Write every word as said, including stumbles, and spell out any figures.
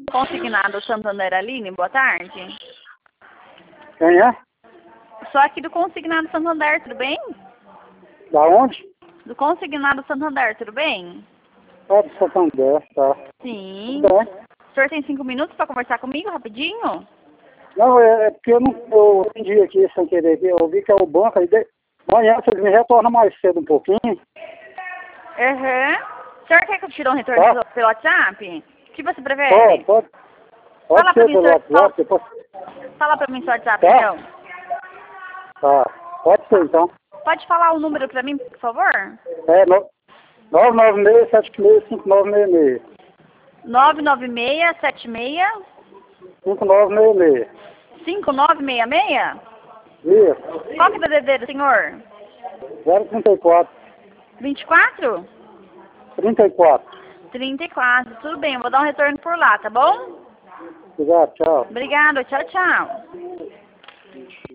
Consignado Santander Aline, boa tarde. Quem é? Sou aqui do Consignado Santander, tudo bem? Da onde? Do Consignado Santander, tudo bem? É do Santander, tá. Sim. Tudo bem. O senhor tem cinco minutos para conversar comigo, rapidinho? Não, é, é porque eu não eu atendi aqui sem querer. Aqui. Eu vi que é o banco, aí de... amanhã vocês me retornam mais cedo um pouquinho. Aham. O senhor quer que eu tire um retorno Tá. pelo, pelo WhatsApp? O que você prefere? Pode, pode. Pode Fala ser pra mim, pelo senhor. WhatsApp. Depois... Fala pra mim seu WhatsApp, Tá. então. Tá. Pode ser então. Pode falar o número pra mim, por favor? É no... nove nove seis, sete seis, cinco nove seis seis. nove nove seis sete seis cinco nove seis seis. cinco nove seis seis? Isso. Qual que é o D D D do senhor? zero trinta e quatro. vinte e quatro? trinta e quatro. trinta e quatro. Tudo bem, eu vou dar um retorno por lá, tá bom? Obrigado, tchau. Obrigada, tchau, tchau.